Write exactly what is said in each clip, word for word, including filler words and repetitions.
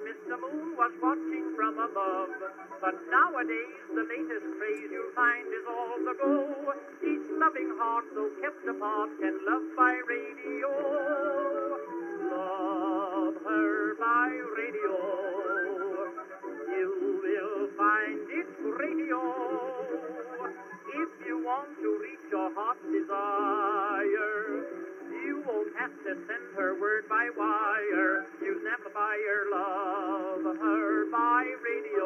Mister Moon was watching from above. But nowadays the latest craze you'll find is all the go. Each loving heart, though kept apart, can love by radio. Love her by radio. You will find it radio. If you want to reach your heart's desire, you won't have to send her word by wire. You never buy her love, her by radio.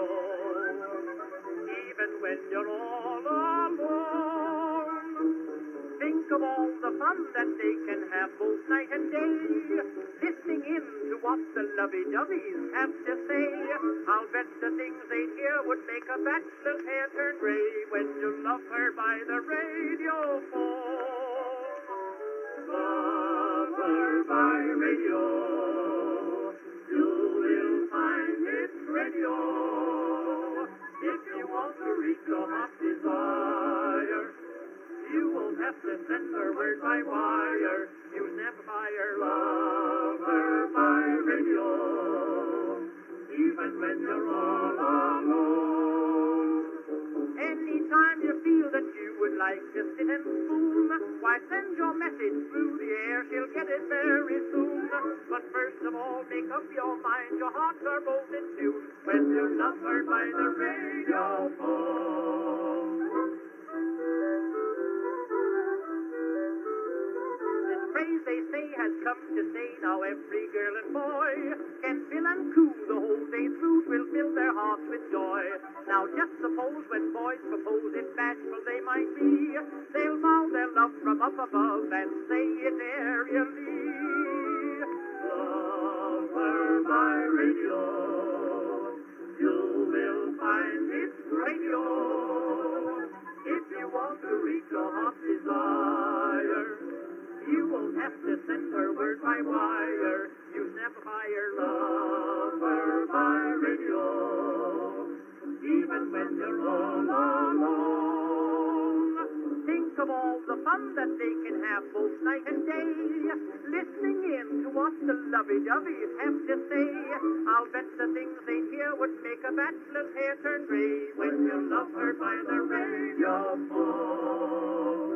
Even when you're all alone, think of all the fun that they can have both night and day, listening in to what the lovey-doveys have to say. I'll bet the things they'd hear would make a bachelor's hair turn gray when you love her by the radio phone. Love her by radio. You will find it radio. If you want to reach your heart's desire, you won't have to send her word by wire. You never buy her love, her by radio. Even when you're all alone. Anytime you feel that you would like to sit and spoon, why send your message through the air, she'll get it very soon. But first of all, make up your mind, your hearts are both in tune when you love her by the radio phone. Phrase they say has come to say, now every girl and boy can fill and coo the whole day through, will fill their hearts with joy. Now just suppose when boys propose, if bashful they might be, they'll vow their love from up above and say it aerially. Love her by radio. You will find it radio. If you want to reach your heart's desire, you won't have to send her word by wire. You never buy her love, her by radio. Even when you're all alone, think of all the fun that they can have both night and day, listening in to what the lovey-doveys have to say. I'll bet the things they hear would make a bachelor's hair turn gray when you love her by the radio phone.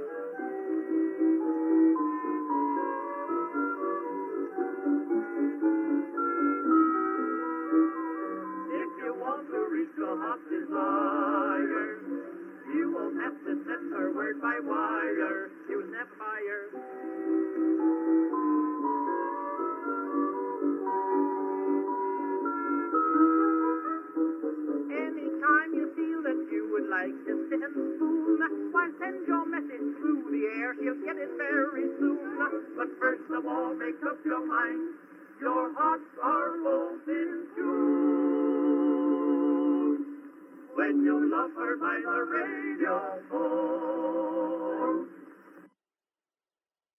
Your heart's desire, you won't have to send her word by wire. You'll never buy her. Anytime you feel that you would like to sit and spoon, why send your message through the air, she'll get it very soon. But first of all, make up your mind, your hearts are both in tune when you love her by the radio phone.